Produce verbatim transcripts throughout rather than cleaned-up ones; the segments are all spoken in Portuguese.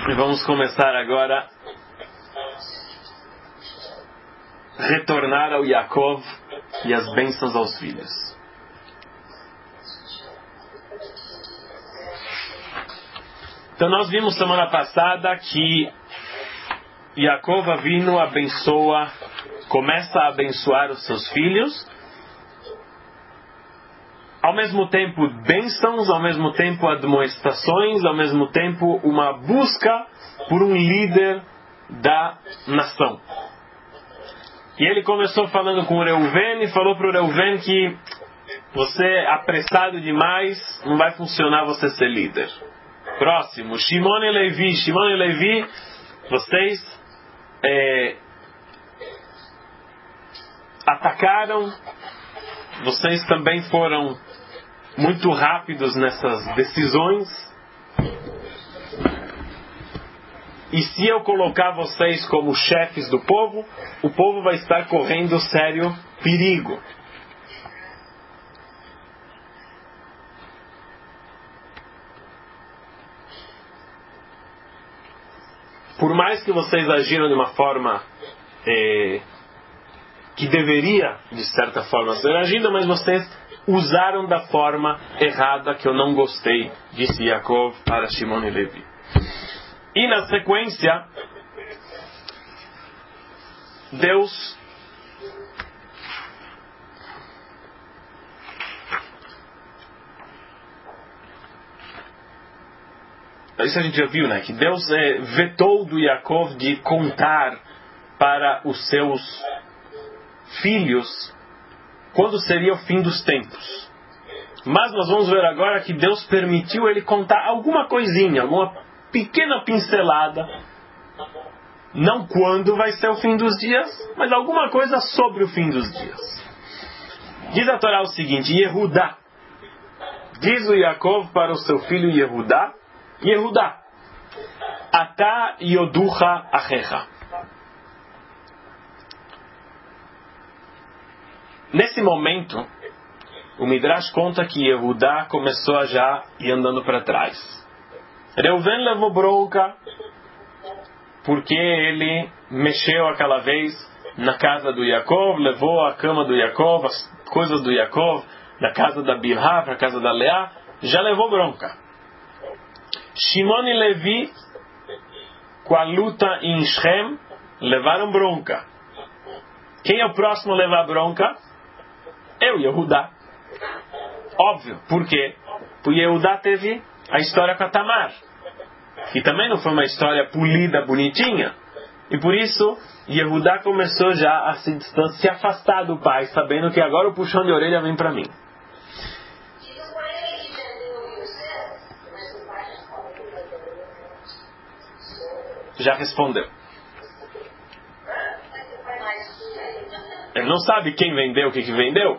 E vamos começar agora a retornar ao Yaakov e as bênçãos aos filhos. Então nós vimos semana passada que Yaakov Avinu abençoa, começa a abençoar os seus filhos, ao mesmo tempo bênçãos, ao mesmo tempo admoestações, ao mesmo tempo uma busca por um líder da nação. E ele começou falando com o Reuven e falou para o Reuven que você é apressado demais, não vai funcionar você ser líder. Próximo, Shimon e Levi. Shimon e Levi, vocês é, atacaram, vocês também foram muito rápidos nessas decisões. E se eu colocar vocês como chefes do povo, o povo vai estar correndo sério perigo. Por mais que vocês agiram de uma forma é, que deveria, de certa forma, ser agida, mas vocês usaram da forma errada que eu não gostei, disse Yaakov para Shimon e Levi. E na sequência, Deus isso a gente já viu, né? Que Deus é, vetou do Yaakov de contar para os seus filhos quando seria o fim dos tempos. Mas nós vamos ver agora que Deus permitiu ele contar alguma coisinha, alguma pequena pincelada, não quando vai ser o fim dos dias, mas alguma coisa sobre o fim dos dias. Diz a Torá o seguinte: Yehudá, diz o Yaakov para o seu filho Yehudá, Yehudá, Atá Yoducha Achecha. Nesse momento, o Midrash conta que Yehudá começou a já ir andando para trás. Reuven levou bronca porque ele mexeu aquela vez na casa do Yaakov, levou a cama do Yaakov, as coisas do Yaakov, da casa da Bilhá para a casa da Leá, já levou bronca. Shimon e Levi, com a luta em Shem, levaram bronca. Quem é o próximo a levar bronca? Eu, Yehudá. Óbvio. Por quê? Porque Yehudá teve a história com a Tamar, que também não foi uma história polida, bonitinha. E por isso, Yehudá começou já a se distanciar, se afastar do pai, sabendo que agora o puxão de orelha vem para mim. Já respondeu. Ele não sabe quem vendeu, o que que vendeu.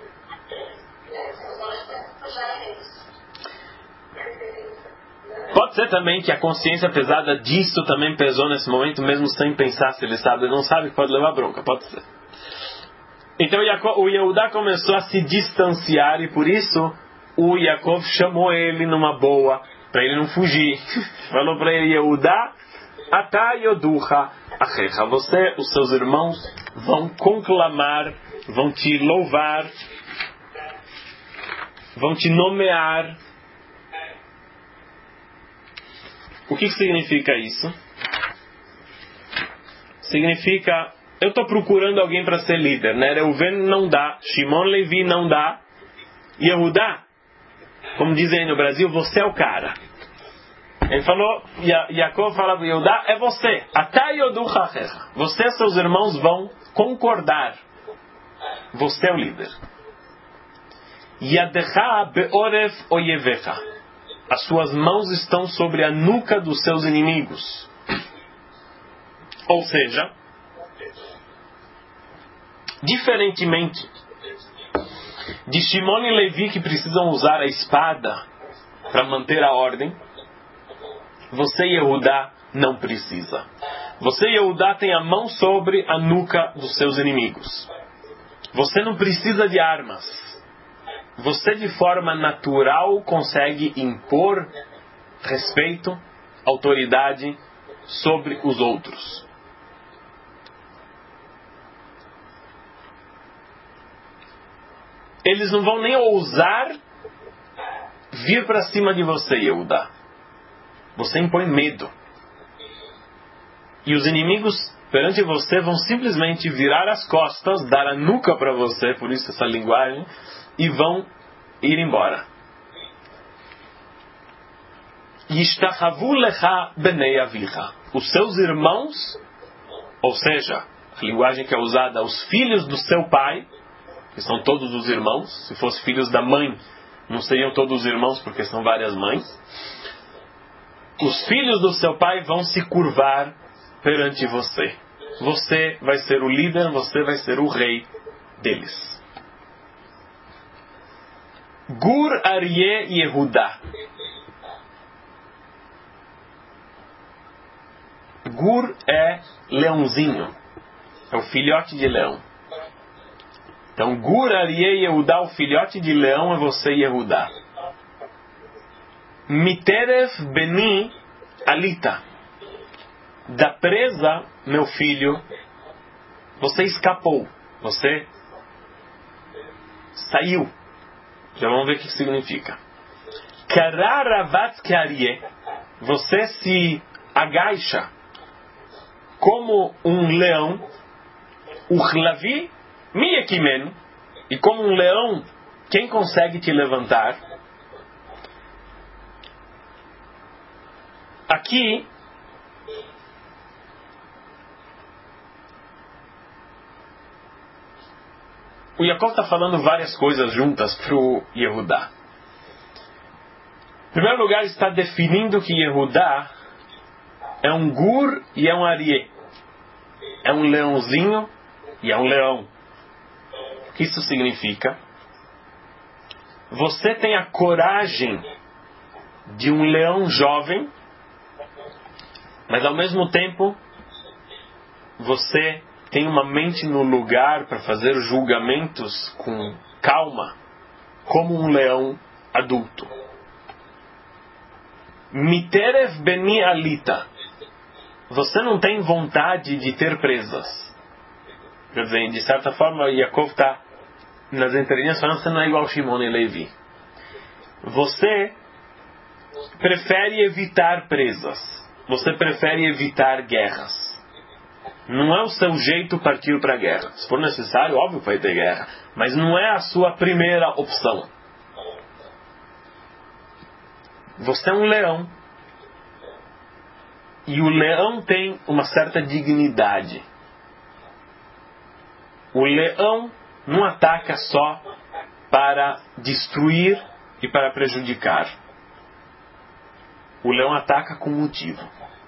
Pode ser também que a consciência pesada disso também pesou nesse momento, mesmo sem pensar se ele sabe. Ele não sabe que pode levar bronca, pode ser. Então o Yehudá começou a se distanciar e por isso o Yaakov chamou ele numa boa, para ele não fugir. Falou para ele: Yehudá, Atá Yoducha Achecha. Você, os seus irmãos, vão conclamar, vão te louvar, vão te nomear. O que, que significa isso? Significa, eu estou procurando alguém para ser líder, né? Reuven não dá, Shimon Levi não dá, Yehudá, como dizem aí no Brasil, você é o cara. Ele falou, Yaakov fala para Yehudá, é você. Atá Yoducha Achecha. Você e seus irmãos vão concordar. Você é o líder. Yadecha be'oref oyevecha. As suas mãos estão sobre a nuca dos seus inimigos. Ou seja, diferentemente de Shimon e Levi, que precisam usar a espada para manter a ordem, você, Yehudá, não precisa. Você, Yehudá, tem a mão sobre a nuca dos seus inimigos. Você não precisa de armas. Você de forma natural consegue impor respeito, autoridade sobre os outros. Eles não vão nem ousar vir para cima de você, Yehudá. Você impõe medo. E os inimigos perante você vão simplesmente virar as costas, dar a nuca para você, por isso essa linguagem, e vão ir embora. Yishtachavu lecha benei avicha. Os seus irmãos, ou seja, a linguagem que é usada, os filhos do seu pai, que são todos os irmãos. Se fossem filhos da mãe, não seriam todos os irmãos, porque são várias mães. Os filhos do seu pai vão se curvar perante você. Você vai ser o líder, você vai ser o rei deles. Gur Aryeh Yehudá. Gur é leãozinho. É o filhote de leão. Então, Gur Aryeh Yehudá, o filhote de leão é você, Yehudá. Miterev Beni Alita. Da presa, meu filho, você escapou. Você saiu. Já vamos ver o que significa. Kararavat Aryeh. Você se agacha como um leão. Uchlavi Miyekimen. E como um leão, quem consegue te levantar? Aqui, o Yaakov está falando várias coisas juntas para o Yehudá. Em primeiro lugar, está definindo que Yehudá é um gur e é um aryeh. É um leãozinho e é um leão. O que isso significa? Você tem a coragem de um leão jovem, mas ao mesmo tempo você tem uma mente no lugar para fazer julgamentos com calma, como um leão adulto. Miterev Beni Alita. Você não tem vontade de ter presas. Quer dizer, de certa forma, Yaakov está nas entrelinhas falando que você não é igual Shimon e Levi. Você prefere evitar presas. Você prefere evitar guerras. Não é o seu jeito partir para a guerra. Se for necessário, óbvio que vai ter guerra. Mas não é a sua primeira opção. Você é um leão. E o leão tem uma certa dignidade. O leão não ataca só para destruir e para prejudicar. O leão ataca com motivo.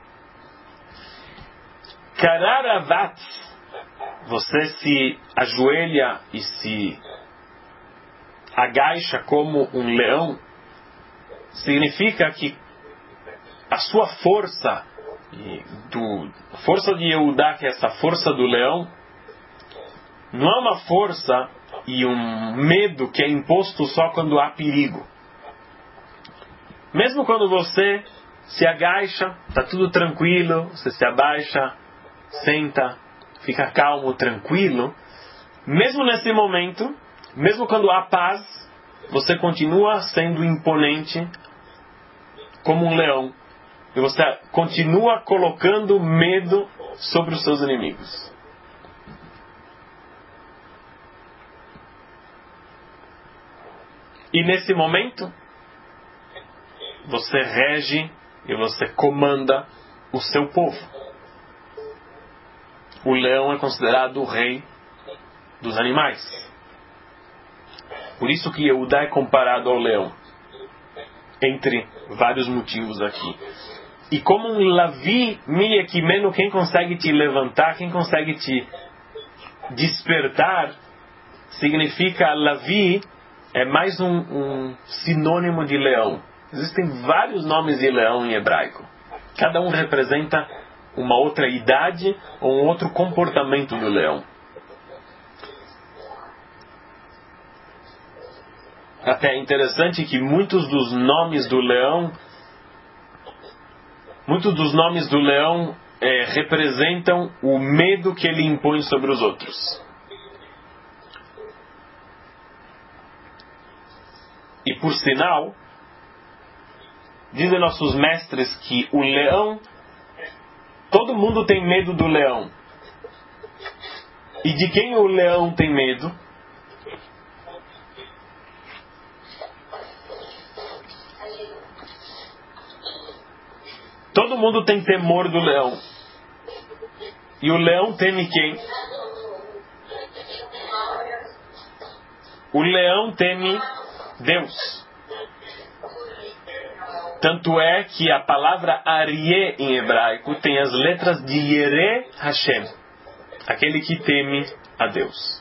Kararavat, você se ajoelha e se agacha como um leão, significa que a sua força, do, a força de Yehudá, que é essa força do leão, não é uma força e um medo que é imposto só quando há perigo. Mesmo quando você se agacha, está tudo tranquilo, você se abaixa, senta, fica calmo, tranquilo. Mesmo nesse momento, mesmo quando há paz, você continua sendo imponente como um leão. E você continua colocando medo sobre os seus inimigos. E nesse momento, você rege e você comanda o seu povo. O leão é considerado o rei dos animais. Por isso que Yehudá é comparado ao leão. Entre vários motivos aqui. E como um lavi miyekimeno, quem consegue te levantar, quem consegue te despertar, significa lavi, é mais um, um sinônimo de leão. Existem vários nomes de leão em hebraico. Cada um representa uma outra idade ou um outro comportamento do leão. Até é interessante que muitos dos nomes do leão muitos dos nomes do leão é, representam o medo que ele impõe sobre os outros. E por sinal, dizem nossos mestres que o leão, todo mundo tem medo do leão. E de quem o leão tem medo? Todo mundo tem temor do leão. E o leão teme quem? O leão teme Deus. Tanto é que a palavra Aryeh em hebraico tem as letras de Yere Hashem, aquele que teme a Deus.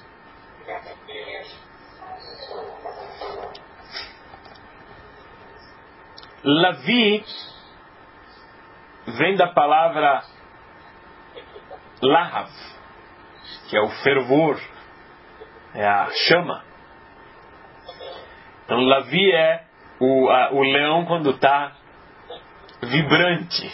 Lavi vem da palavra Lahav, que é o fervor, é a chama. Então Lavi é o, a, o leão quando está vibrante.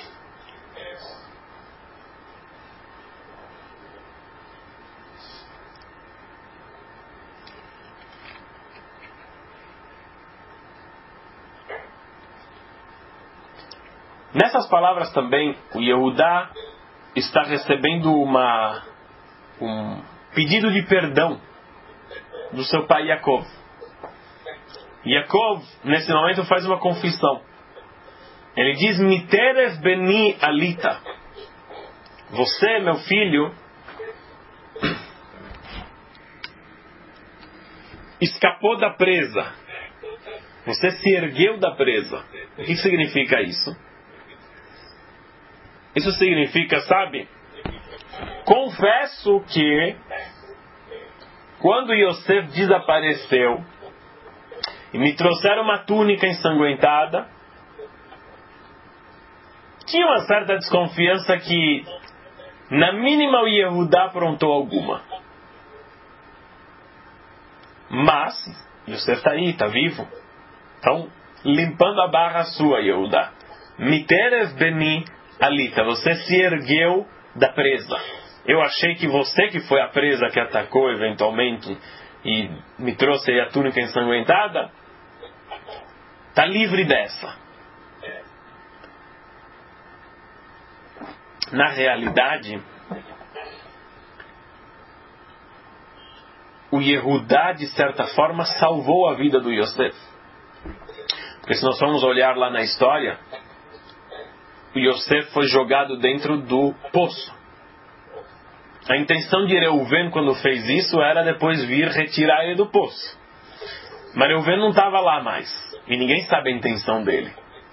Nessas palavras também, o Yehudá está recebendo uma, um pedido de perdão do seu pai Yaakov. Yaakov, nesse momento, faz uma confissão. Ele diz, Miterev beni alita. Você, meu filho, escapou da presa. Você se ergueu da presa. O que significa isso? Isso significa, sabe? Confesso que quando Yosef desapareceu e me trouxeram uma túnica ensanguentada, tinha uma certa desconfiança que na mínima o Yehudá aprontou alguma. Mas Yosef está aí, está vivo. Então, limpando a barra sua, Yehudá. Miterev beni alita, você se ergueu da presa. Eu achei que você que foi a presa que atacou eventualmente e me trouxe aí a túnica ensanguentada, está livre dessa. Na realidade, o Yehudá, de certa forma, salvou a vida do Yosef. Porque se nós formos olhar lá na história, o Yosef foi jogado dentro do poço. A intenção de Reuven, quando fez isso, era depois vir retirar ele do poço. Mas Reuven não estava lá mais. E ninguém sabe a intenção dele.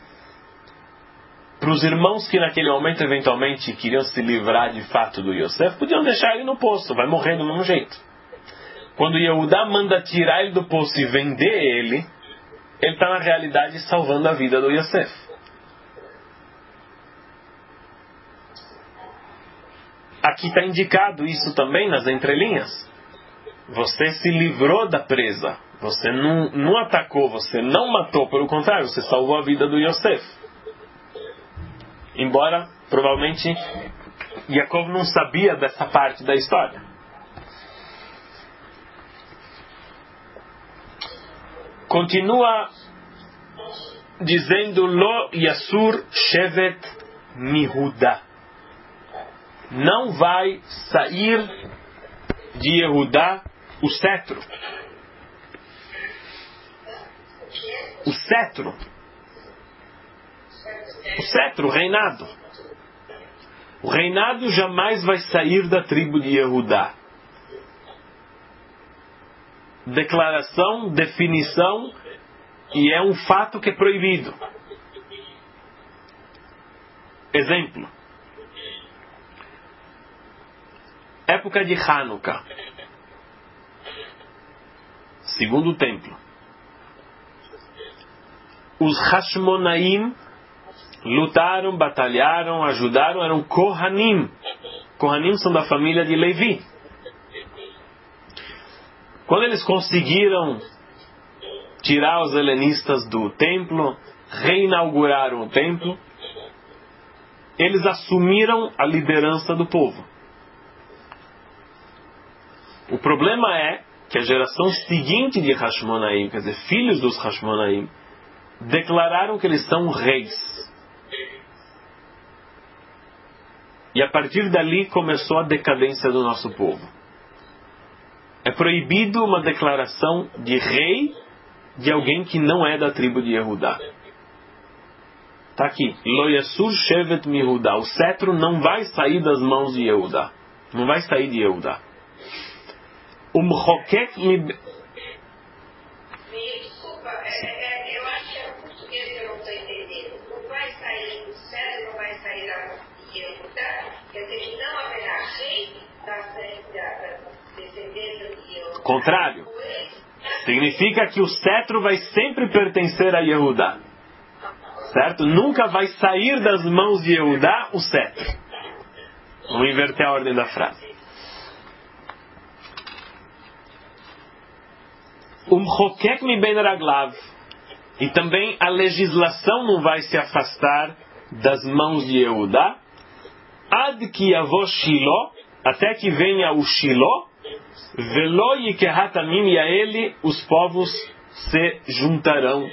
Para os irmãos que naquele momento eventualmente queriam se livrar de fato do Yosef, podiam deixar ele no poço, vai morrer do mesmo jeito. Quando Yehudá manda tirar ele do poço e vender ele, ele está na realidade salvando a vida do Yosef. Aqui está indicado isso também nas entrelinhas. Você se livrou da presa. Você não, não atacou, você não matou. Pelo contrário, você salvou a vida do Yosef. Embora, provavelmente, Yaakov não sabia dessa parte da história. Continua dizendo Lo Yasur Shevet Mihudá. Não vai sair de Yehudá o cetro. O cetro. O cetro, o reinado. O reinado jamais vai sair da tribo de Yehudá. Declaração, definição, e é um fato que é proibido. Exemplo. Época de Hanukkah. Segundo templo. Os Hashmonaim lutaram, batalharam, ajudaram, eram Kohanim. Kohanim são da família de Levi. Quando eles conseguiram tirar os helenistas do templo, reinauguraram o templo, eles assumiram a liderança do povo. O problema é que a geração seguinte de Hashmonaim, quer dizer, filhos dos Hashmonaim, declararam que eles são reis. E a partir dali começou a decadência do nosso povo. É proibido uma declaração de rei de alguém que não é da tribo de Yehudá. Está aqui. Lo yasur shevet mi Yehudá. O cetro não vai sair das mãos de Yehudá. Não vai sair de Yehudá. O mchokek mi... Desculpa, é, é, eu acho que é o português que eu não estou entendendo. Não vai sair do cetro, não vai sair da mão de Yehudá. Quer dizer que não haverá rei da descendência de Yehudá. Contrário. Significa que o cetro vai sempre pertencer a Yehudá. Certo? Nunca vai sair das mãos de Yehudá o cetro. Vamos inverter a ordem da frase. Umchokek mi ben raglav. E também a legislação não vai se afastar das mãos de Yehudá. Ad ki yavo Shilo, até que venha o Shilo. Velo yikehatamim, e a ele os povos se juntarão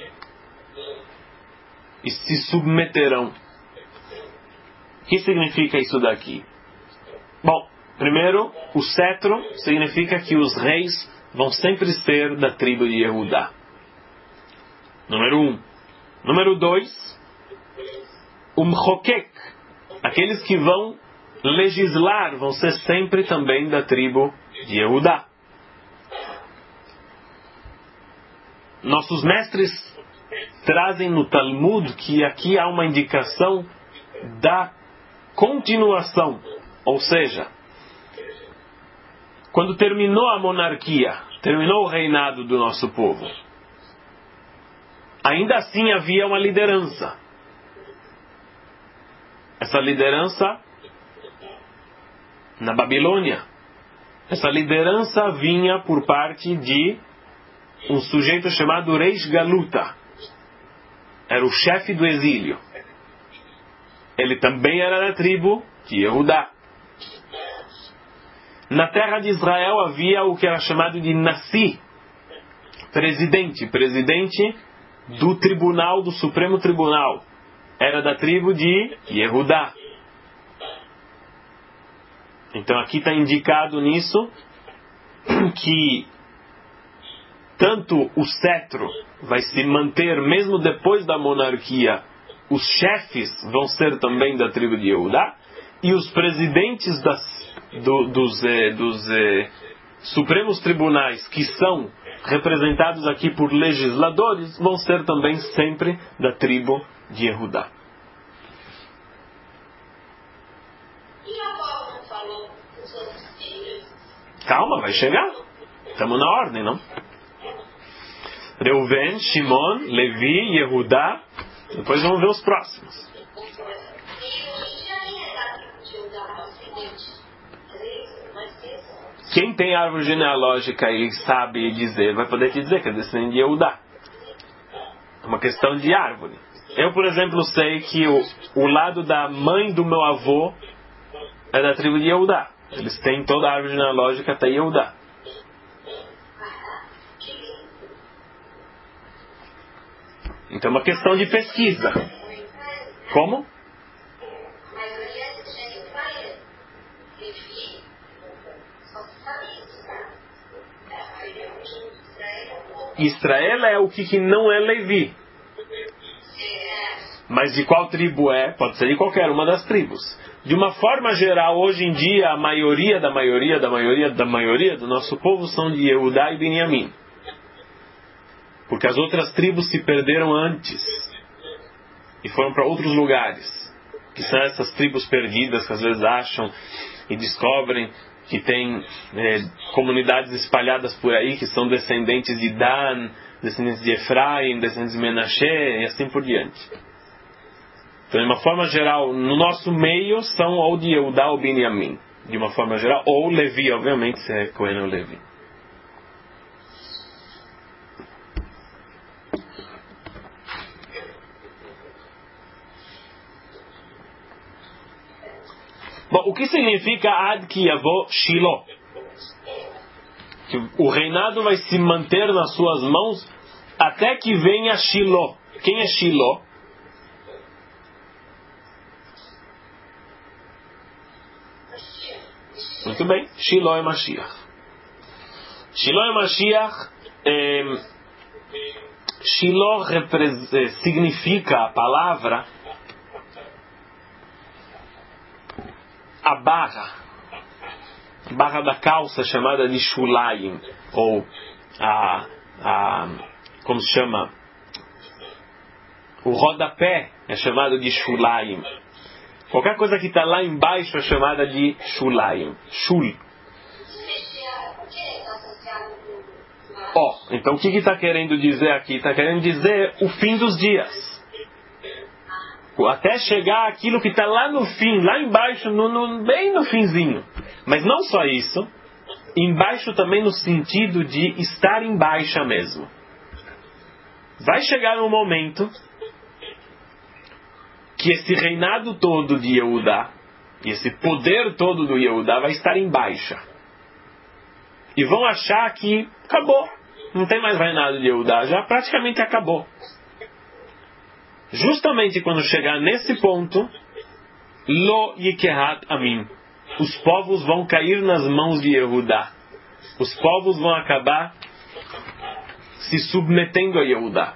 e se submeterão. O que significa isso daqui? Bom, primeiro, o cetro significa que os reis vão sempre ser da tribo de Yehudá. Número um. Número dois, o mchokek, aqueles que vão legislar, vão ser sempre também da tribo de Yehudá. Nossos mestres trazem no Talmud que aqui há uma indicação da continuação, ou seja, quando terminou a monarquia, terminou o reinado do nosso povo, ainda assim havia uma liderança. Essa liderança na Babilônia, essa liderança vinha por parte de um sujeito chamado Reish Galuta. Era o chefe do exílio. Ele também era da tribo de Yehudá. Na terra de Israel havia o que era chamado de Nassi, presidente, presidente do tribunal, do Supremo Tribunal. Era da tribo de Yehudá. Então aqui está indicado nisso que tanto o cetro vai se manter mesmo depois da monarquia, os chefes vão ser também da tribo de Yehudá, e os presidentes das, do, dos, eh, dos eh, supremos tribunais, que são representados aqui por legisladores, vão ser também sempre da tribo de Yehudá. Calma, vai chegar. Estamos na ordem, não? Reuven, Shimon, Levi, Yehudá. Depois vamos ver os próximos. Quem tem árvore genealógica e sabe dizer, vai poder te dizer que é descendente de Yehudá. É uma questão de árvore. Eu, por exemplo, sei que o, o lado da mãe do meu avô é da tribo de Yehudá. Eles têm toda a árvore genealógica até Yehudá. Então é uma questão de pesquisa. Como? Israel é o que, que não é Levi. Mas de qual tribo é? Pode ser de qualquer uma das tribos. De uma forma geral, hoje em dia, a maioria da maioria da maioria da maioria do nosso povo são de Yehudá e Benjamim. Porque as outras tribos se perderam antes e foram para outros lugares, que são essas tribos perdidas que às vezes acham e descobrem que tem é, comunidades espalhadas por aí que são descendentes de Dan, descendentes de Efraim, descendentes de Menashe e assim por diante. Então, de uma forma geral, no nosso meio são ou de Yehudá ou Benjamim, de uma forma geral, ou Levi, obviamente, se é Cohen ou Levi. Bom, o que significa Ad Ki Yavo Shiloh? Que o reinado vai se manter nas suas mãos até que venha Shiloh. Quem é Shiloh? Muito bem, Shiloh é Mashiach. Shiloh é Mashiach. É, Shiloh significa a palavra a barra, barra da calça chamada de Shulayim, ou a, a como se chama? O rodapé é chamado de Shulayim. Qualquer coisa que está lá embaixo é chamada de Shulayim. Shul. Ó, oh, então o que está querendo dizer aqui? Está querendo dizer o fim dos dias. Até chegar aquilo que está lá no fim, lá embaixo, no, no, bem no finzinho. Mas não só isso, embaixo também no sentido de estar em baixa mesmo. Vai chegar um momento que esse reinado todo de Yehudá, e esse poder todo do Yehudá vai estar em baixa. E vão achar que acabou. Não tem mais reinado de Yehudá, já praticamente acabou. Justamente quando chegar nesse ponto, Lo Yikehat Amim, os povos vão cair nas mãos de Yehudá. Os povos vão acabar se submetendo a Yehudá.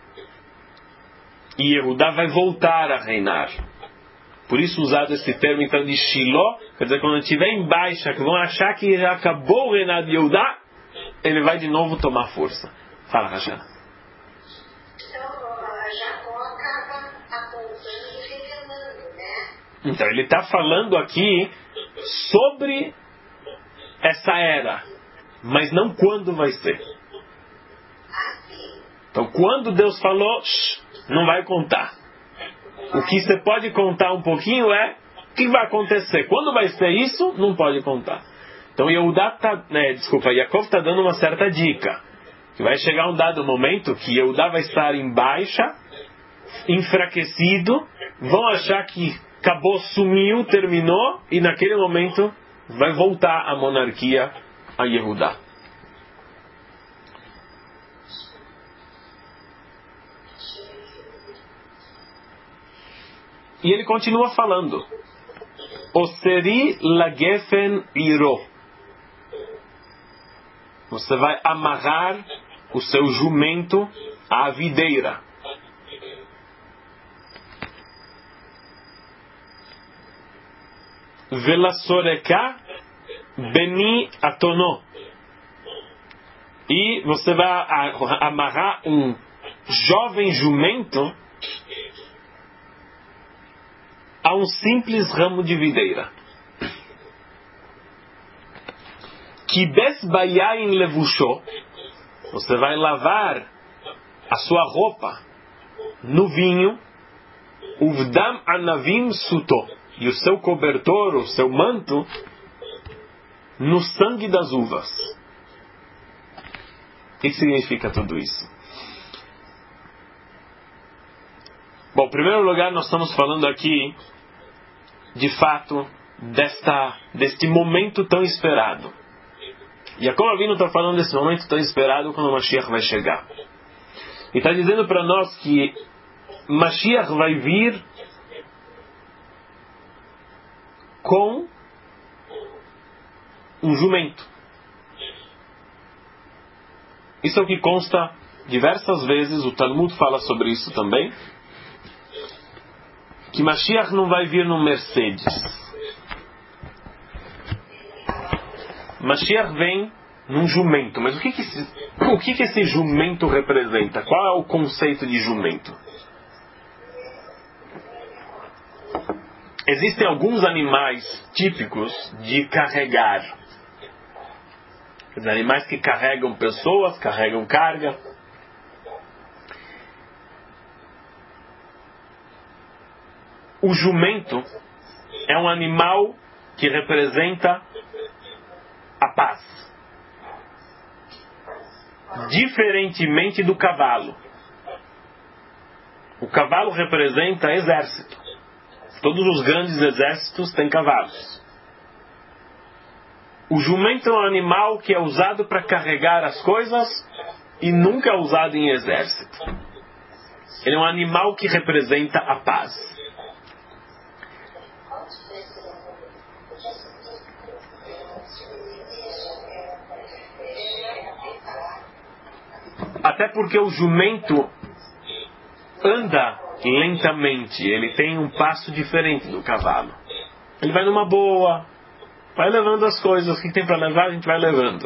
E Yehudá vai voltar a reinar. Por isso usado esse termo então de Shiloh, quer dizer, quando estiver em baixa, que vão achar que já acabou o reinado de Yehudá, ele vai de novo tomar força. Fala, Rachana. Então ele está falando aqui sobre essa era, mas não quando vai ser. Então quando Deus falou, não vai contar. O que você pode contar um pouquinho é o que vai acontecer. Quando vai ser isso, não pode contar. Então Yehudá tá, né, desculpa, Yaakov está dando uma certa dica. Que vai chegar um dado momento que Yehudá vai estar em baixa, enfraquecido, vão achar que acabou, sumiu, terminou, e naquele momento vai voltar a monarquia a Yehudá. E ele continua falando. Oseri lagefen iro. Você vai amarrar o seu jumento à videira. Velasoreka beni atono. E você vai amarrar um jovem jumento a um simples ramo de videira. Kibes bayain levusho. Você vai lavar a sua roupa no vinho. Uvdam anavim suto. E o seu cobertor, o seu manto, no sangue das uvas. O que significa tudo isso? Bom, em primeiro lugar, nós estamos falando aqui, de fato, desta, deste momento tão esperado. E a Yaakov Avinu está falando desse momento tão esperado quando o Mashiach vai chegar. E está dizendo para nós que Mashiach vai vir com um jumento. Isso é o que consta diversas vezes, o Talmud fala sobre isso também, que Mashiach não vai vir num Mercedes. Mashiach vem num jumento. Mas o que que esse, o que que esse jumento representa? Qual é o conceito de jumento? Existem alguns animais típicos de carregar. Quer dizer, animais que carregam pessoas, carregam carga. O jumento é um animal que representa a paz. Diferentemente do cavalo. O cavalo representa exército. Todos os grandes exércitos têm cavalos. O jumento é um animal que é usado para carregar as coisas e nunca é usado em exército. Ele é um animal que representa a paz. Até porque o jumento anda lentamente, ele tem um passo diferente do cavalo. Ele vai numa boa, vai levando as coisas, o que tem para levar a gente vai levando.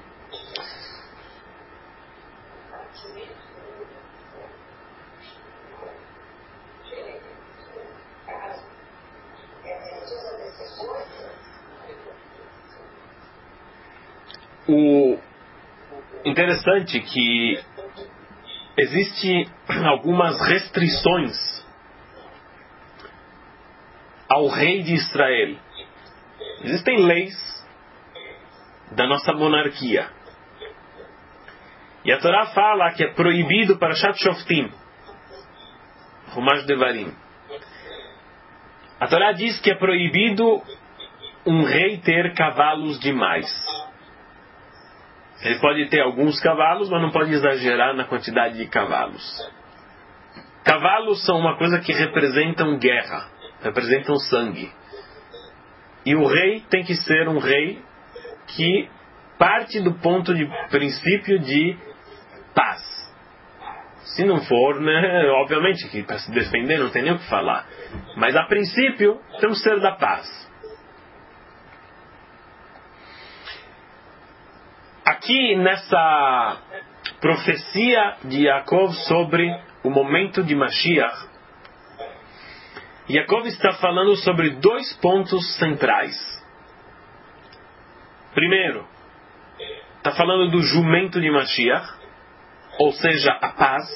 O interessante que existe algumas restrições ao rei de Israel. Existem leis da nossa monarquia. E a Torá fala que é proibido para Shat Shoftim, Rumash Devarim. A Torá diz que é proibido um rei ter cavalos demais. Ele pode ter alguns cavalos, mas não pode exagerar na quantidade de cavalos. Cavalos são uma coisa que representam guerra, representam sangue. E o rei tem que ser um rei que parte do ponto de princípio de paz. Se não for, né, obviamente que para se defender não tem nem o que falar. Mas a princípio temos que ser da paz. Aqui nessa profecia de Yaakov sobre o momento de Mashiach, Yaakov está falando sobre dois pontos centrais. Primeiro, está falando do jumento de Mashiach, ou seja, a paz.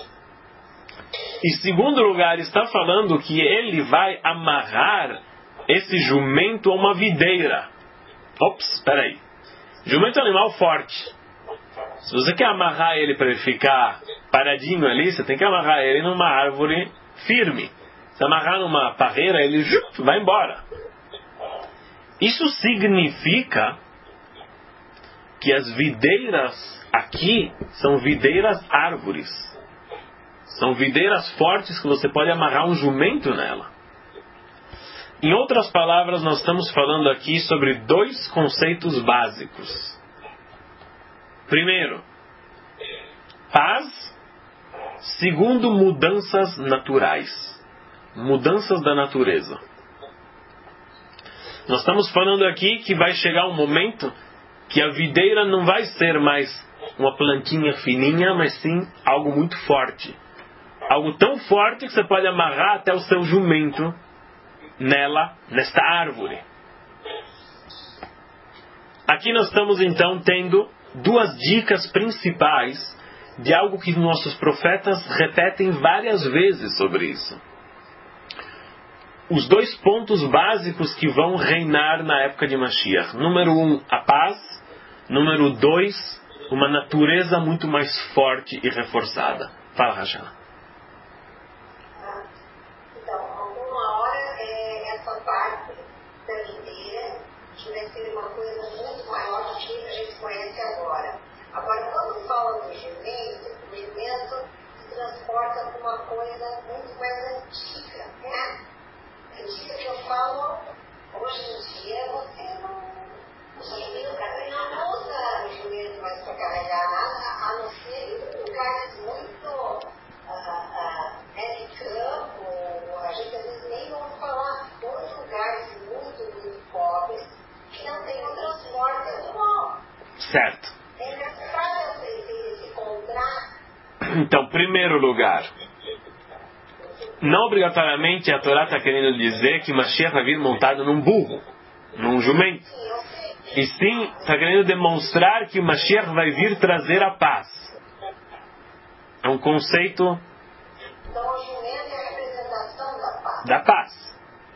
E segundo lugar, está falando que ele vai amarrar esse jumento a uma videira. Ops, espera aí. Jumento é um animal forte. Se você quer amarrar ele para ele ficar paradinho ali, você tem que amarrar ele numa árvore firme. Se amarrar numa parreira, ele jup, vai embora. Isso significa que as videiras aqui são videiras árvores. São videiras fortes que você pode amarrar um jumento nela. Em outras palavras, nós estamos falando aqui sobre dois conceitos básicos. Primeiro, paz. Segundo, mudanças naturais. Mudanças da natureza. Nós estamos falando aqui que vai chegar um momento que a videira não vai ser mais uma plantinha fininha, mas sim algo muito forte. Algo tão forte que você pode amarrar até o seu jumento nela, nesta árvore. Aqui nós estamos então tendo duas dicas principais de algo que nossos profetas repetem várias vezes sobre isso. Os dois pontos básicos que vão reinar na época de Mashiach. Número um, a paz. Número dois, uma natureza muito mais forte e reforçada. Fala, Rachana. Agora, quando fala do jumento, o jumento se transporta para uma coisa muito mais antiga, né? Antiga que eu falo, hoje em dia você não, você não usa o jumento mais para carregar nada, a não ser em lugares muito uh, uh, né, de campo, a gente às vezes nem ouve falar, outros lugares muito, muito pobres, que não tem o transporte atual. Certo. Então, primeiro lugar, não obrigatoriamente a Torá está querendo dizer que Mashiach vai vir montado num burro, num jumento. E sim, está querendo demonstrar que o Mashiach vai vir trazer a paz. É um conceito então, o jumento é a representação da paz. Da paz.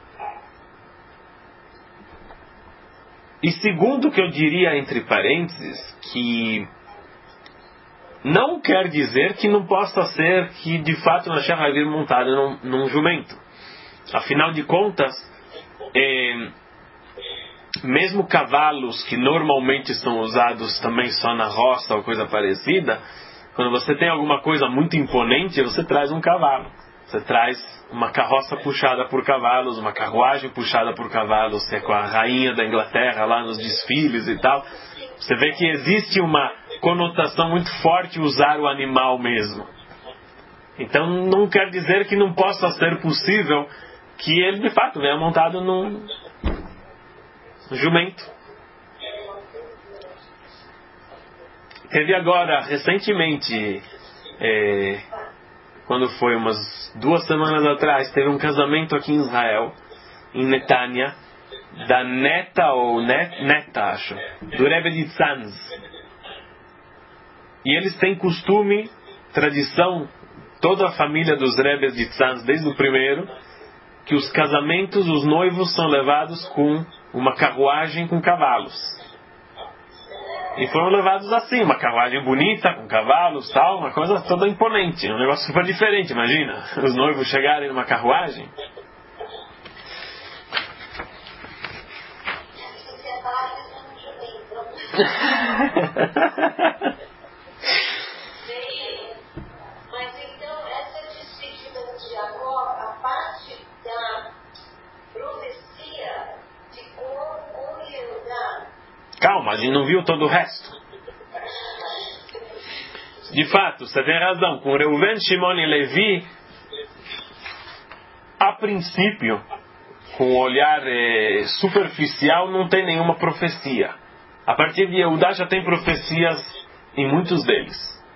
E segundo o que eu diria entre parênteses, que não quer dizer que não possa ser que de fato o Mashiach vai vir montado num, num jumento. Afinal de contas, é, mesmo cavalos que normalmente são usados também só na roça ou coisa parecida, quando você tem alguma coisa muito imponente, você traz um cavalo. Você traz uma carroça puxada por cavalos, uma carruagem puxada por cavalos, que é com a rainha da Inglaterra lá nos desfiles e tal. Você vê que existe uma conotação muito forte usar o animal mesmo. Então não quer dizer que não possa ser possível que ele de fato venha montado num jumento. Teve agora, recentemente, é, quando foi umas duas semanas atrás, teve um casamento aqui em Israel, em Netanya, da neta ou net, neta, acho, do Rebbe de Tzanz. E eles têm costume, tradição, toda a família dos Rebbes de Tzanz, desde o primeiro, que os casamentos, os noivos são levados com uma carruagem com cavalos. E foram levados assim, uma carruagem bonita, com cavalos, tal, uma coisa toda imponente, um negócio super diferente, imagina, os noivos chegarem numa carruagem. Mas então, essa despedida de Jacó, a parte da profecia ficou com Judá. Calma, a gente não viu todo o resto. De fato, você tem razão. Com Reuven, Shimon e Levi, a princípio, com o olhar eh, superficial, não tem nenhuma profecia. A partir de Yehudá já tem profecias em muitos deles.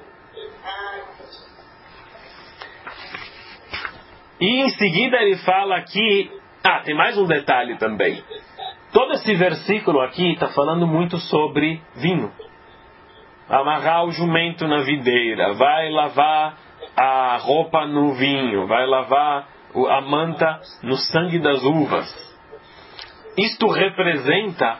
E em seguida ele fala que... Ah, tem mais um detalhe também. Todo esse versículo aqui está falando muito sobre vinho. Amarrar o jumento na videira, vai lavar a roupa no vinho, vai lavar a manta no sangue das uvas. Isto representa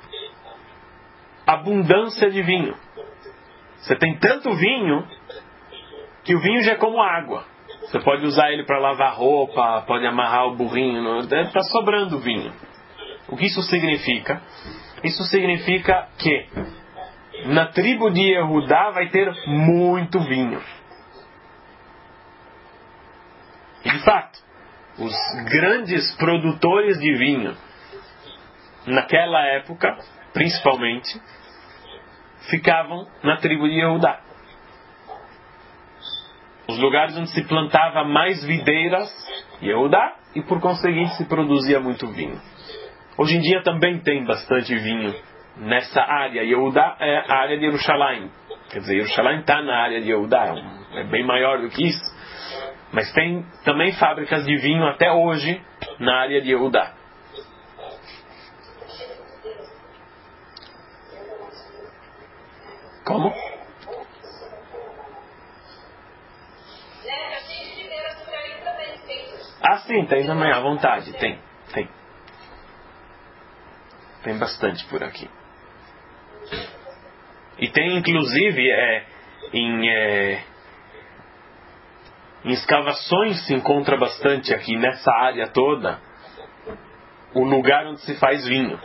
abundância de vinho. Você tem tanto vinho que o vinho já é como água. Você pode usar ele para lavar roupa, pode amarrar o burrinho, está sobrando vinho. O que isso significa? Isso significa que na tribo de Yehudá vai ter muito vinho. E de fato, os grandes produtores de vinho naquela época, principalmente, ficavam na tribo de Yehudá. Os lugares onde se plantava mais videiras, Yehudá, e por conseguinte se produzia muito vinho. Hoje em dia também tem bastante vinho nessa área. Yehudá é a área de Jerusalém. Quer dizer, Jerusalém está na área de Yehudá, é bem maior do que isso. Mas tem também fábricas de vinho até hoje na área de Yehudá. Como? Ah, sim, tem também, à vontade, tem, tem. Tem bastante por aqui. E tem inclusive é, em, é, em escavações se encontra bastante aqui nessa área toda o lugar onde se faz vinho.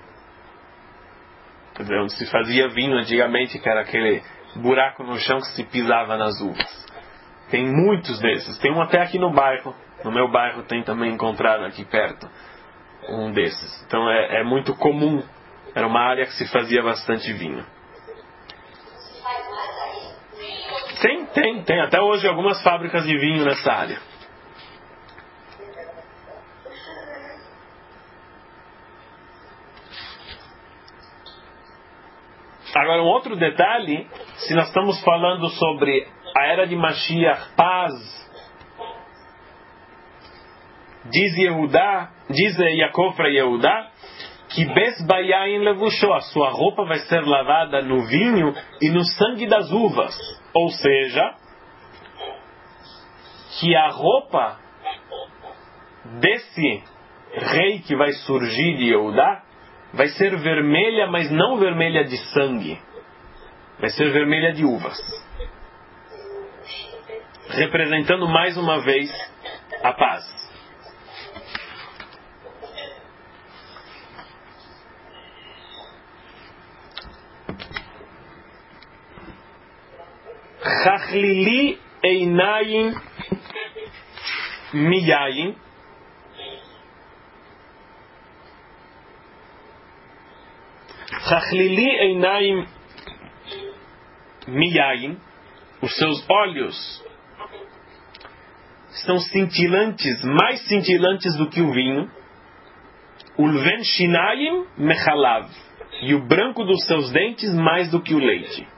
Quer dizer, onde se fazia vinho antigamente, que era aquele buraco no chão que se pisava nas uvas. Tem muitos desses. Tem um até aqui no bairro. No meu bairro tem também encontrado aqui perto um desses. Então é, é muito comum. Era uma área que se fazia bastante vinho. Sim, tem, tem. Até hoje algumas fábricas de vinho nessa área. Agora um outro detalhe, se nós estamos falando sobre a era de Mashiach, paz, diz Yehudá, diz Yaakov para Yehudá, que Bes Bayain levushó, a sua roupa vai ser lavada no vinho e no sangue das uvas. Ou seja, que a roupa desse rei que vai surgir de Yehudá vai ser vermelha, mas não vermelha de sangue. Vai ser vermelha de uvas. Representando mais uma vez a paz. Chachlili einayim miyayin. Chachlili einayim miyayin. Os seus olhos são cintilantes, mais cintilantes do que o vinho. Ulven shinayim mechalav. E o branco dos seus dentes mais do que o leite.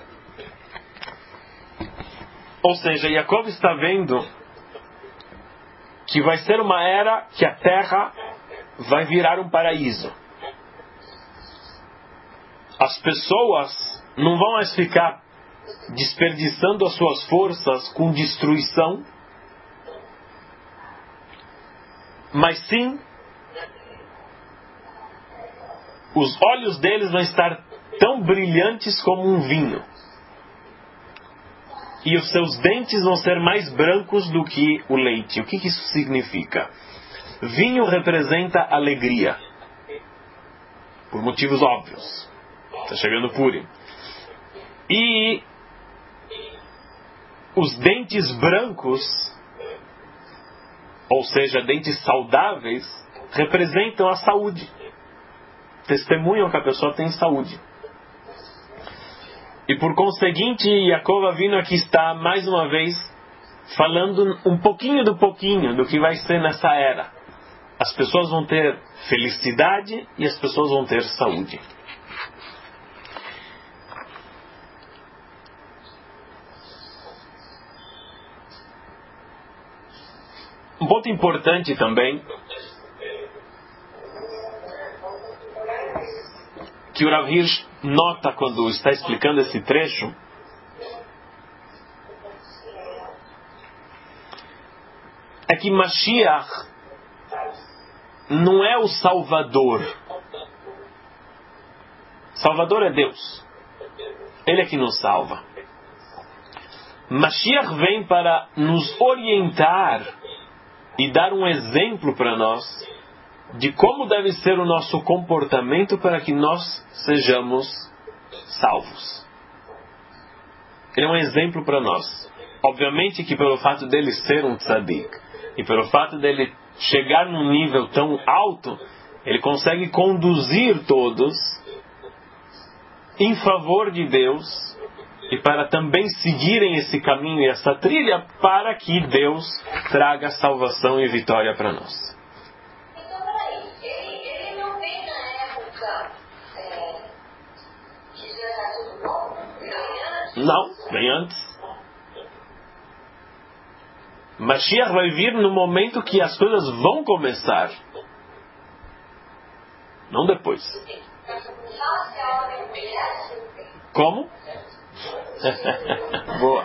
Ou seja, Yaakov está vendo que vai ser uma era que a terra vai virar um paraíso. As pessoas não vão mais ficar desperdiçando as suas forças com destruição, mas sim os olhos deles vão estar tão brilhantes como um vinho. E os seus dentes vão ser mais brancos do que o leite. O que isso significa? Vinho representa alegria. Por motivos óbvios. Está chegando Purim. E os dentes brancos, ou seja, dentes saudáveis, representam a saúde. Testemunham que a pessoa tem saúde. E por conseguinte, Yaakov Avinu aqui está mais uma vez falando um pouquinho do pouquinho do que vai ser nessa era. As pessoas vão ter felicidade e as pessoas vão ter saúde. Um ponto importante também, que o Rav Hirsch nota quando está explicando esse trecho, é que Mashiach não é o Salvador. Salvador é Deus. Ele é que nos salva. Mashiach vem para nos orientar e dar um exemplo para nós de como deve ser o nosso comportamento para que nós sejamos salvos. Ele é um exemplo para nós. Obviamente que pelo fato dele ser um tzadik e pelo fato dele chegar num nível tão alto, ele consegue conduzir todos em favor de Deus e para também seguirem esse caminho e essa trilha para que Deus traga salvação e vitória para nós. Então, peraí, ele, ele não vem na época é, que já está tudo bom? Vem antes? Não, vem antes. Mashiach vai vir no momento que as coisas vão começar. Não depois. Como? Boa.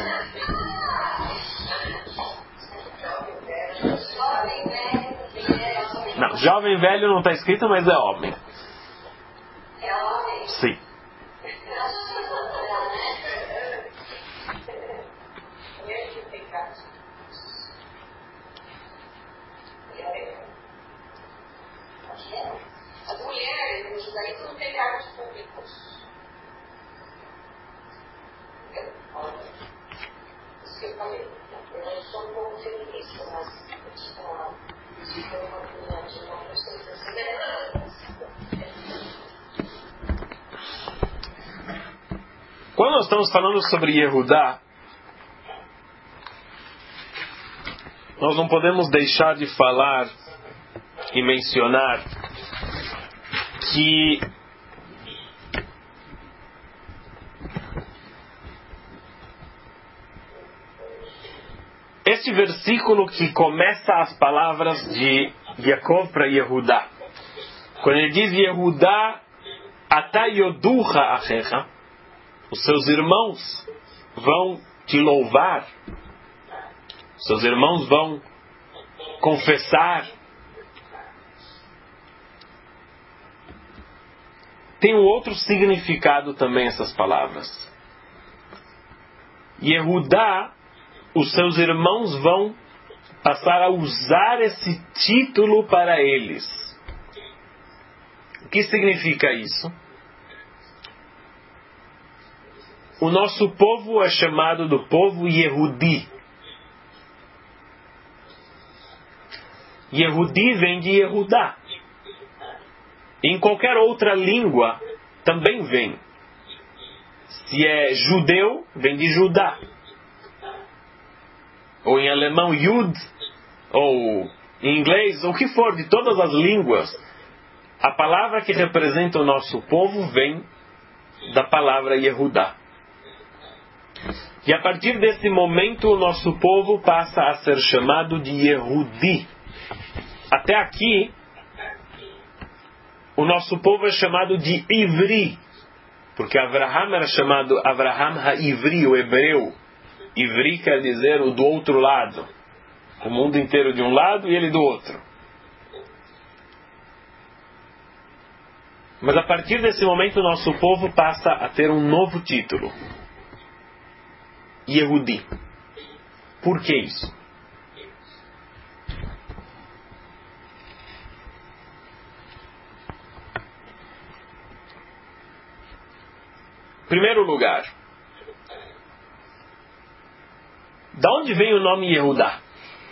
Não, jovem velho não está escrito, mas é homem. É homem? Sim. As mulheres no judaísmo não têm cargos públicos. Isso que eu falei. Eu sou um pouco feminista, mas eu tenho uma opinião de não gostei Quando nós estamos falando sobre Yehudá, nós não podemos deixar de falar e mencionar que este versículo que começa as palavras de Yaakov para Yehudá, quando ele diz Yehudá atá yoducha achecha, os seus irmãos vão te louvar, seus irmãos vão confessar. Tem um outro significado também essas palavras. Yehudá, os seus irmãos vão passar a usar esse título para eles. O que significa isso? o nosso povo é chamado do povo Yehudi. Yehudi vem de Yehudá. Em qualquer outra língua também vem. Se é judeu, vem de Judá. Ou em alemão, Yud. Ou em inglês, ou o que for, de todas as línguas. A palavra que representa o nosso povo vem da palavra Yehudá. E a partir desse momento, o nosso povo passa a ser chamado de Yehudi. Até aqui, o nosso povo é chamado de Ivri, porque Avraham era chamado Avraham ha-Ivri, o hebreu. Ivri quer dizer o do outro lado. O mundo inteiro de um lado e ele do outro. Mas a partir desse momento, o nosso povo passa a ter um novo título. Yehudi. Por que isso? Primeiro lugar, da onde vem o nome Yehudá?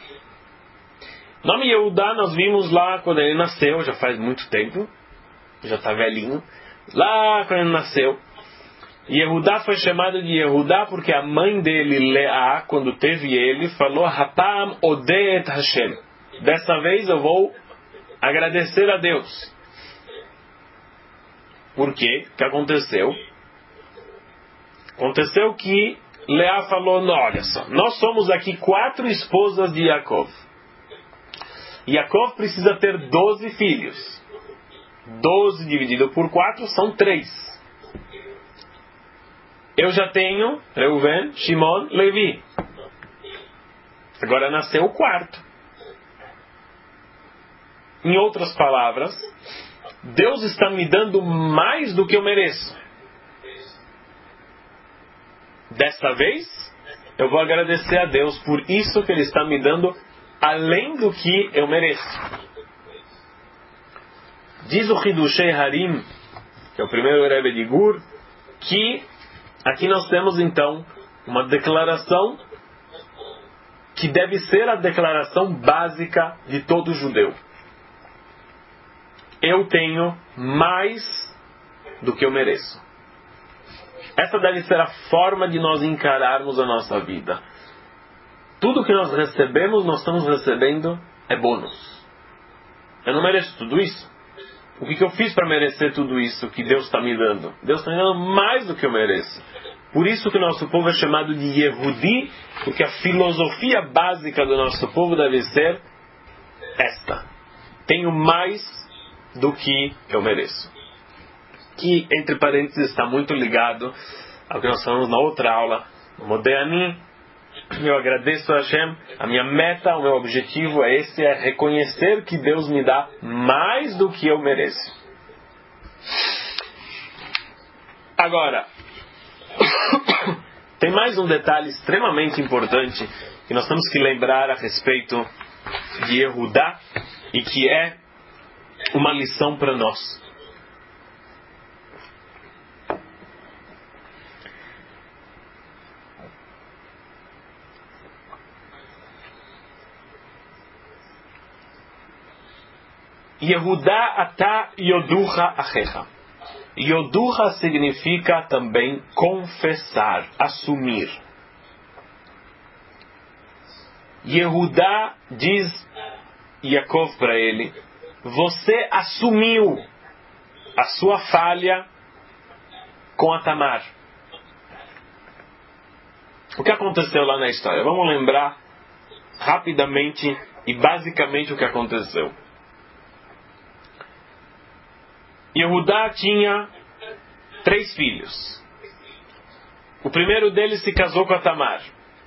O nome Yehudá nós vimos lá quando ele nasceu, já faz muito tempo, já está velhinho. Lá quando ele nasceu, Yehudá foi chamado de Yehudá porque a mãe dele, Leá, quando teve ele, falou: Hapam odeh et Hashem. Dessa vez eu vou agradecer a Deus. Por quê? O que aconteceu? Aconteceu que Leá falou: não, olha só, nós somos aqui quatro esposas de Yaakov. Yaakov precisa ter doze filhos. Doze dividido por quatro são três. Eu já tenho Reuven, Shimon, Levi. Agora nasceu o quarto. Em outras palavras, Deus está me dando mais do que eu mereço. Desta vez, eu vou agradecer a Deus por isso que Ele está me dando além do que eu mereço. Diz o Hidushei Harim, que é o primeiro Rebbe de Gur, que aqui nós temos então uma declaração que deve ser a declaração básica de todo judeu. Eu tenho mais do que eu mereço. Essa deve ser a forma de nós encararmos a nossa vida. Tudo que nós recebemos, nós estamos recebendo é bônus. Eu não mereço tudo isso. O que eu fiz para merecer tudo isso que Deus está me dando? Deus está me dando mais do que eu mereço. Por isso que o nosso povo é chamado de Yehudi, porque a filosofia básica do nosso povo deve ser esta: tenho mais do que eu mereço. Que, entre parênteses, está muito ligado ao que nós falamos na outra aula. Modeani, eu agradeço a Hashem, a minha meta, o meu objetivo é esse, é reconhecer que Deus me dá mais do que eu mereço. Agora, tem mais um detalhe extremamente importante que nós temos que lembrar a respeito de Yehudá e que é uma lição para nós. Yehudá atá yoducha achecha. Yoducha significa também confessar, assumir. Yehudá diz Yaakov para ele: você assumiu a sua falha com a Tamar. O que aconteceu lá na história? Vamos lembrar rapidamente e basicamente o que aconteceu. Yehudá tinha três filhos. O primeiro deles se casou com a Tamar.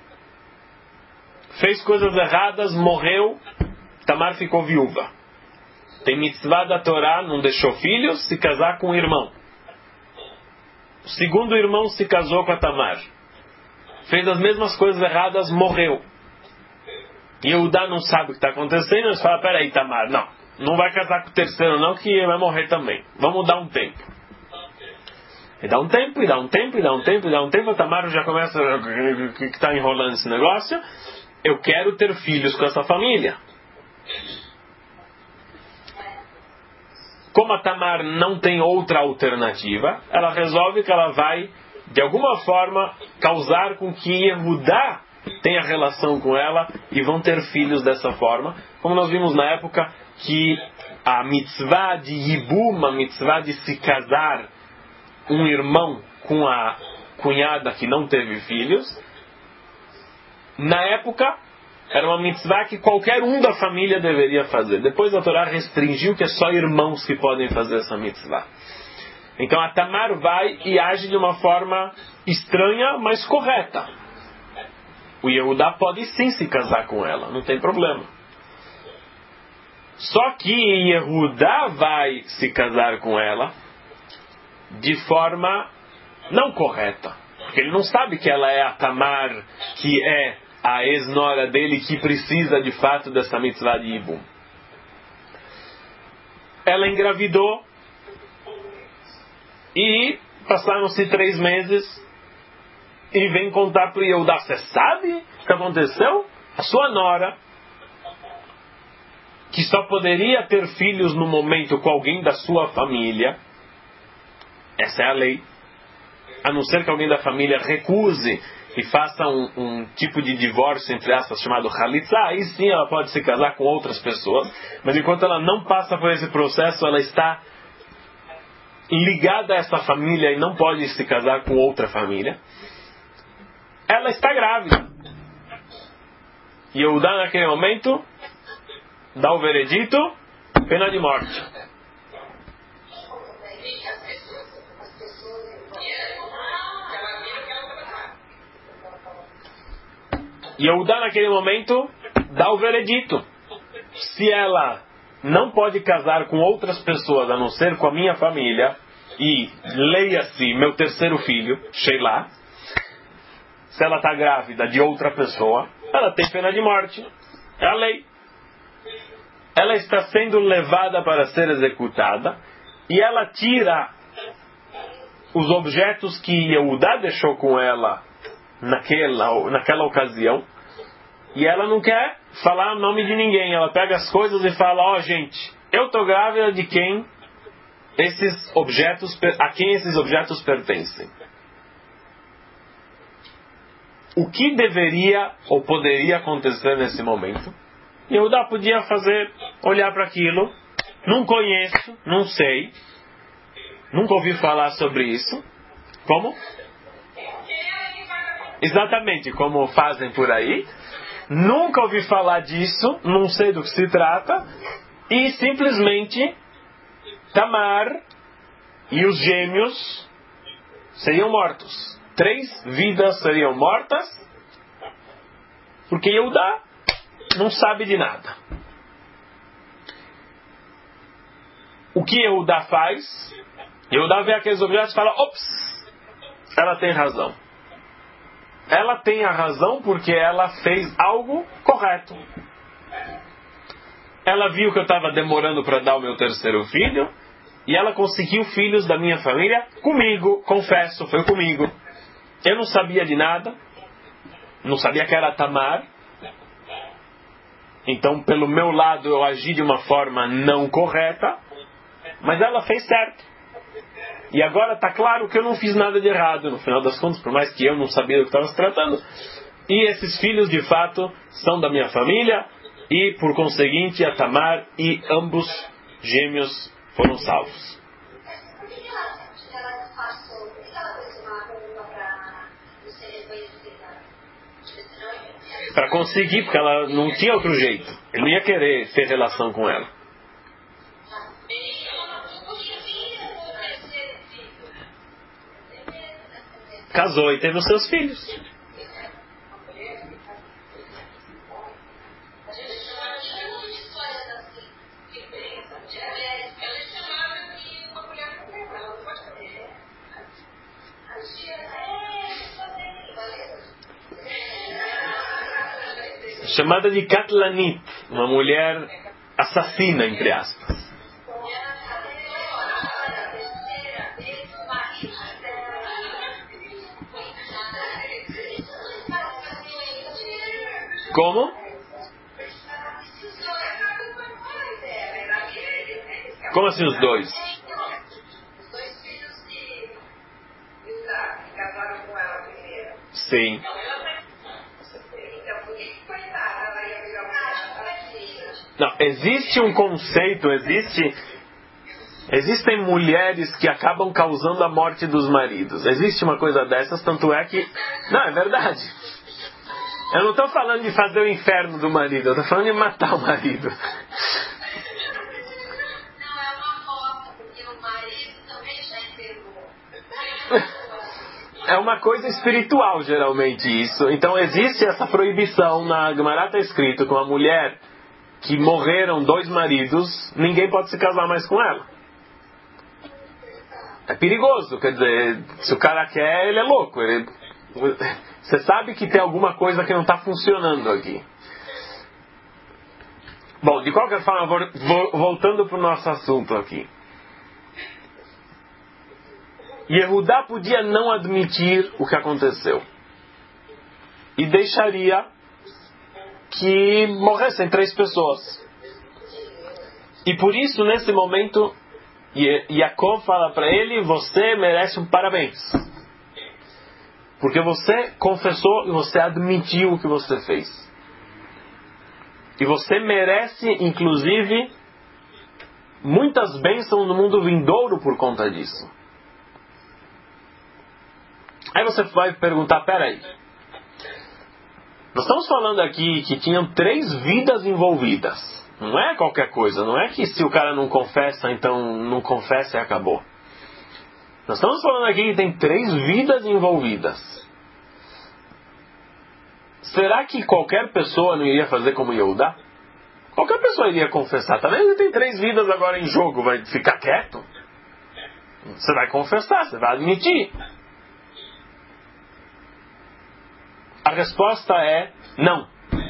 Fez coisas erradas, morreu. Tamar ficou viúva. Tem mitzvah da Torá, não deixou filhos, se casar com o irmão. O segundo irmão se casou com a Tamar. Fez as mesmas coisas erradas, morreu. Yehudá não sabe o que está acontecendo, ele fala: peraí, Tamar, não. Não vai casar com o terceiro não, que vai morrer também. Vamos dar um tempo. E dá um tempo, e dá um tempo, e dá um tempo, e dá um tempo, a Tamar já começa que está enrolando esse negócio. Eu quero ter filhos com essa família. Como a Tamar não tem outra alternativa, ela resolve que ela vai, de alguma forma, causar com que Yehudá tenha relação com ela e vão ter filhos dessa forma. Como nós vimos na época que a mitzvah de Yibum, a mitzvah de se casar um irmão com a cunhada que não teve filhos, na época era uma mitzvah que qualquer um da família deveria fazer. Depois a Torá restringiu que é só irmãos que podem fazer essa mitzvah. Então a Tamar vai e age de uma forma estranha, mas correta. O Yehudá pode sim se casar com ela, não tem problema. Só que Yehudá vai se casar com ela de forma não correta. Porque ele não sabe que ela é a Tamar, que é a ex-nora dele, que precisa de fato dessa mitzvah de Yibum. Ela engravidou e passaram-se três meses e vem contar para o Yehudá: você sabe o que aconteceu? A sua nora, que só poderia ter filhos no momento com alguém da sua família, essa é a lei, a não ser que alguém da família recuse e faça um, um tipo de divórcio, entre aspas, chamado Halitza, aí sim ela pode se casar com outras pessoas, mas enquanto ela não passa por esse processo, ela está ligada a essa família e não pode se casar com outra família. Ela está grávida. E Yehudá, naquele momento, dá o veredito, pena de morte. Yehudá, naquele momento, dá o veredito. Se ela não pode casar com outras pessoas, a não ser com a minha família, e leia-se meu terceiro filho, Sheila, se ela está grávida de outra pessoa, ela tem pena de morte. É a lei. Ela está sendo levada para ser executada, e ela tira os objetos que Yehudá deixou com ela naquela, naquela ocasião, e ela não quer falar o nome de ninguém. Ela pega as coisas e fala: ó, oh, gente, eu estou grávida de quem esses objetos, a quem esses objetos pertencem. O que deveria ou poderia acontecer nesse momento? Yehudá podia fazer, olhar para aquilo: não conheço, não sei, nunca ouvi falar sobre isso. Como? Exatamente como fazem por aí. Nunca ouvi falar disso, não sei do que se trata, e simplesmente Tamar e os gêmeos seriam mortos. Três vidas seriam mortas, porque Yehudá não sabe de nada. O que Yehudá faz? Yehudá vê aqueles objetos e fala: ops, ela tem razão. Ela tem a razão porque ela fez algo correto. Ela viu que eu estava demorando para dar o meu terceiro filho, e ela conseguiu filhos da minha família comigo, confesso, foi comigo. Eu não sabia de nada, não sabia que era Tamar, então pelo meu lado eu agi de uma forma não correta, mas ela fez certo. E agora está claro que eu não fiz nada de errado, no final das contas, por mais que eu não sabia do que estava se tratando. E esses filhos, de fato, são da minha família, e por conseguinte a Tamar e ambos gêmeos foram salvos. Para conseguir, porque ela não tinha outro jeito. Ele não ia querer ter relação com ela. Casou e teve os seus filhos. Chamada de Katlanit, uma mulher assassina, entre aspas. Como? Como assim os dois? Os dois filhos de Isaac, que casaram com ela primeiro. Sim. Então, por isso, coitada, ela ia virar uma filha. Não, existe um conceito, existe... Existem mulheres que acabam causando a morte dos maridos. Existe uma coisa dessas, tanto é que... Não, é verdade. Eu não estou falando de fazer o inferno do marido, eu estou falando de matar o marido. Não, é uma foto, porque o marido também já enterrou. É uma coisa espiritual, geralmente, isso. Então existe essa proibição, na Gemara está escrito que uma mulher que morreram dois maridos, ninguém pode se casar mais com ela. É perigoso, quer dizer, se o cara quer, ele é louco. Ele... Você sabe que tem alguma coisa que não está funcionando aqui. Bom, de qualquer forma, voltando para o nosso assunto aqui. Yehudá podia não admitir o que aconteceu. E deixaria que morressem três pessoas. E por isso, nesse momento, Yaakov fala para ele: você merece um parabéns. Porque você confessou e você admitiu o que você fez. E você merece, inclusive, muitas bênçãos no mundo vindouro por conta disso. Aí você vai perguntar, peraí. Nós estamos falando aqui que tinham três vidas envolvidas. Não é qualquer coisa. Não é que se o cara não confessa, então não confessa e acabou. Nós estamos falando aqui que tem três vidas envolvidas. Será que qualquer pessoa não iria fazer como Yehudá? Qualquer pessoa iria confessar. Tá vendo? Tem três vidas agora em jogo. Vai ficar quieto? Você vai confessar, você vai admitir. A resposta é não.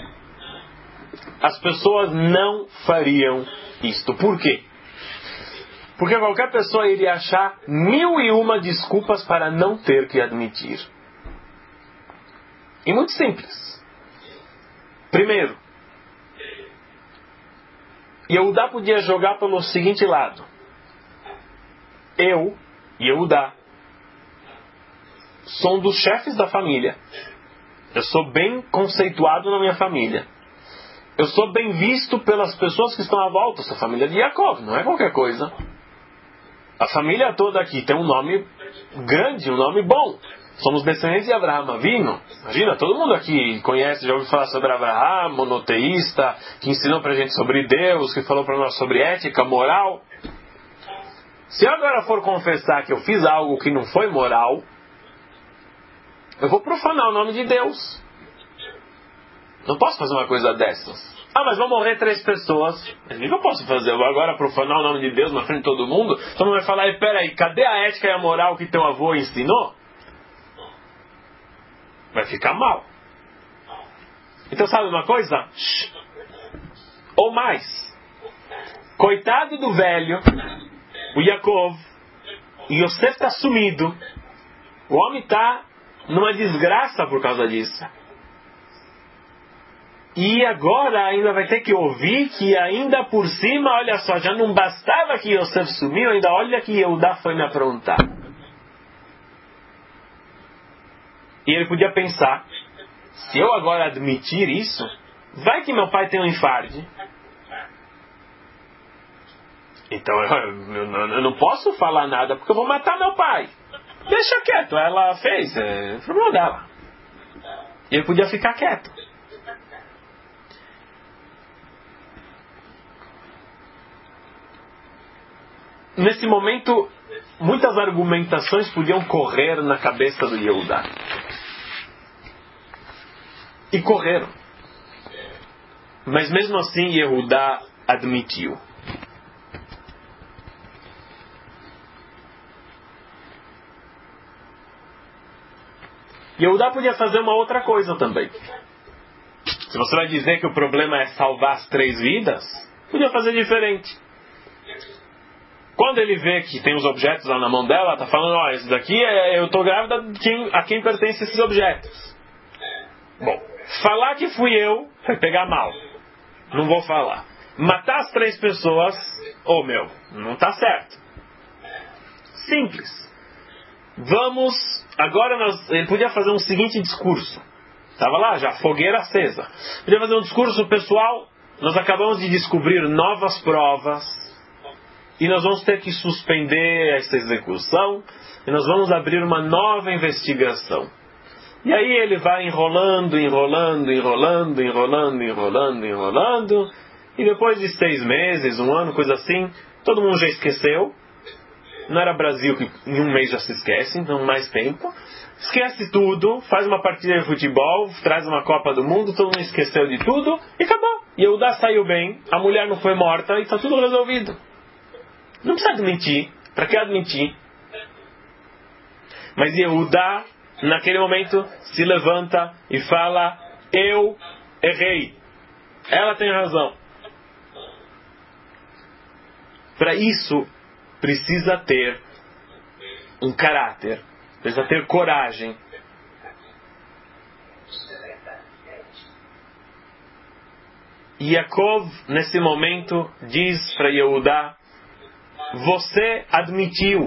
As pessoas não fariam isto. Por quê? Porque qualquer pessoa iria achar mil e uma desculpas para não ter que admitir. E muito simples. Primeiro, Yehudá podia jogar pelo seguinte lado. Eu, Yehudá, sou um dos chefes da família. Eu sou bem conceituado na minha família. Eu sou bem visto pelas pessoas que estão à volta. Eu sou a família de Yaakov, não é qualquer coisa. A família toda aqui tem um nome grande, um nome bom. Somos descendentes de Abraham Avinu. Imagina, todo mundo aqui conhece, já ouviu falar sobre Abraham, monoteísta, que ensinou pra gente sobre Deus, que falou pra nós sobre ética, moral. Se eu agora for confessar que eu fiz algo que não foi moral, eu vou profanar o nome de Deus. Não posso fazer uma coisa dessas. Ah, mas vão morrer três pessoas. Mas o que eu posso fazer? Eu vou agora profanar o nome de Deus na frente de todo mundo? Todo mundo vai falar, e peraí, cadê a ética e a moral que teu avô ensinou? Vai ficar mal. Então sabe uma coisa? Shhh. Ou mais. Coitado do velho, o Yaakov, o Yosef está sumido. O homem está numa desgraça por causa disso. E agora ainda vai ter que ouvir que ainda por cima, olha só, já não bastava que Yosef sumiu, ainda olha que Yehudá foi me aprontar. E ele podia pensar, se eu agora admitir isso, vai que meu pai tem um infarto. Então eu, eu, eu não posso falar nada porque eu vou matar meu pai. Deixa quieto, ela fez, é o problema dela. Ele podia ficar quieto. Nesse momento, muitas argumentações podiam correr na cabeça do Yehudá. E correram. Mas mesmo assim, Yehudá admitiu. Yehudá podia fazer uma outra coisa também. Se você vai dizer que o problema é salvar as três vidas, podia fazer diferente. Quando ele vê que tem os objetos lá na mão dela, está falando, ó, oh, esse daqui é, eu estou grávida de quem, a quem pertence esses objetos. Bom, Falar que fui eu vai pegar mal. Não vou falar. Matar as três pessoas, ô oh, meu, não está certo. Simples. Vamos, agora nós, ele podia fazer um seguinte discurso. Estava lá já, fogueira acesa. Podia fazer um discurso, pessoal, nós acabamos de descobrir novas provas e nós vamos ter que suspender essa execução e nós vamos abrir uma nova investigação. E aí ele vai enrolando, enrolando, enrolando, enrolando, enrolando, enrolando, e depois de seis meses, um ano, coisa assim, todo mundo já esqueceu. Não era Brasil que em um mês já se esquece, então mais tempo. Esquece tudo, faz uma partida de futebol, traz uma Copa do Mundo, todo mundo esqueceu de tudo e acabou. E Yehudá saiu bem, a mulher não foi morta e está tudo resolvido. Não precisa admitir. Para que admitir? Mas Yehudá, naquele momento, se levanta e fala: eu errei. Ela tem razão. Para isso, precisa ter um caráter, precisa ter coragem. Yaakov, nesse momento, diz para Yehudá: você admitiu.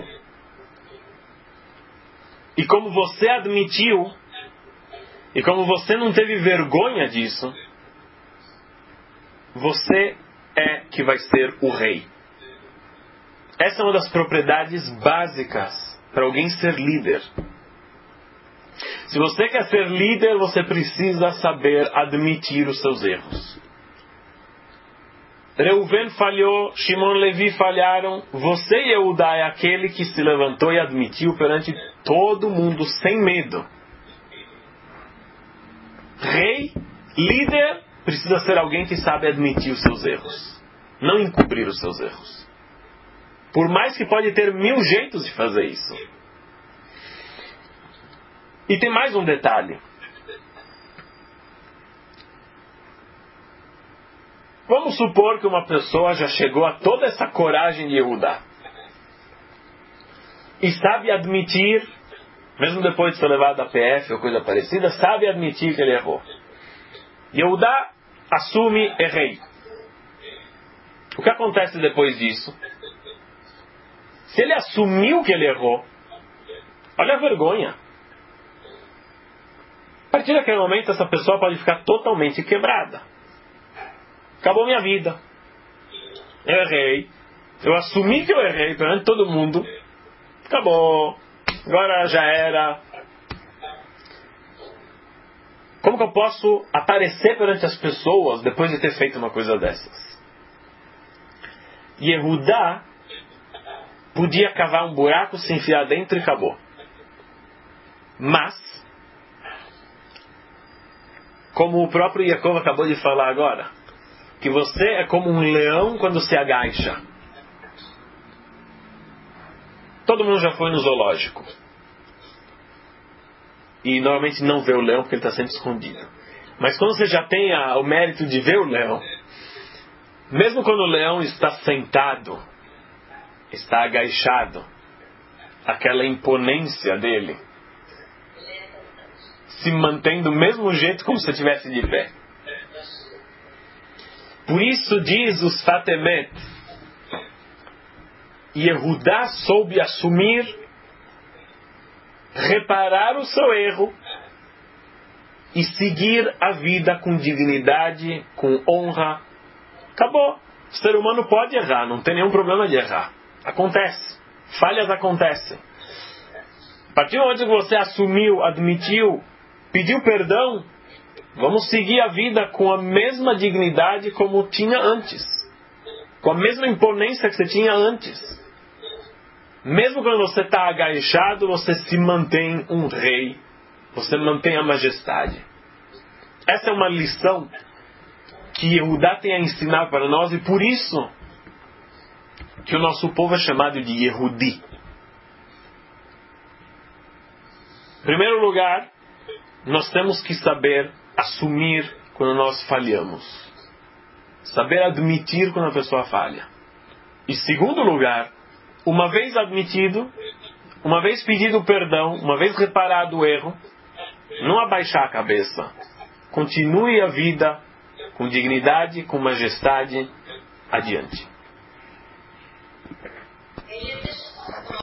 E como você admitiu, e como você não teve vergonha disso, você é que vai ser o rei. Essa é uma das propriedades básicas para alguém ser líder. Se você quer ser líder, você precisa saber admitir os seus erros. Reuven falhou, Shimon e Levi falharam. Você, Yehudá, é aquele que se levantou e admitiu perante todo mundo sem medo. Rei, líder, precisa ser alguém que sabe admitir os seus erros, não encobrir os seus erros. Por mais que pode ter mil jeitos de fazer isso. E tem mais um detalhe. Vamos supor que uma pessoa já chegou a toda essa coragem de Yehudá. E sabe admitir, mesmo depois de ser levado a P F ou coisa parecida, sabe admitir que ele errou. Yehudá assume, errei. O que acontece depois disso? Se ele assumiu que ele errou, olha a vergonha. A partir daquele momento, essa pessoa pode ficar totalmente quebrada. Acabou minha vida. Eu errei. Eu assumi que eu errei perante todo mundo. Acabou. Agora já era. Como que eu posso aparecer perante as pessoas depois de ter feito uma coisa dessas? Yehudá podia cavar um buraco, se enfiar dentro e acabou. Mas, como o próprio Yaakov acabou de falar agora, que você é como um leão quando se agacha. Todo mundo já foi no zoológico. E normalmente não vê o leão porque ele está sempre escondido. Mas quando você já tem a, o mérito de ver o leão, mesmo quando o leão está sentado, está agachado, aquela imponência dele se mantém do mesmo jeito como se estivesse de pé. Por isso diz os Fatemet, Yehudá soube assumir, reparar o seu erro e seguir a vida com dignidade, com honra. Acabou. O ser humano pode errar, não tem nenhum problema de errar. Acontece. Falhas acontecem. A partir do momento que você assumiu, admitiu, pediu perdão, vamos seguir a vida com a mesma dignidade como tinha antes. Com a mesma imponência que você tinha antes. Mesmo quando você está agachado, você se mantém um rei. Você mantém a majestade. Essa é uma lição que Yehudá tem a ensinar para nós, e por isso que o nosso povo é chamado de Yehudi. Em primeiro lugar, nós temos que saber assumir quando nós falhamos. Saber admitir quando a pessoa falha. E segundo lugar, uma vez admitido, uma vez pedido perdão, uma vez reparado o erro, não abaixar a cabeça, continue a vida com dignidade, com majestade adiante.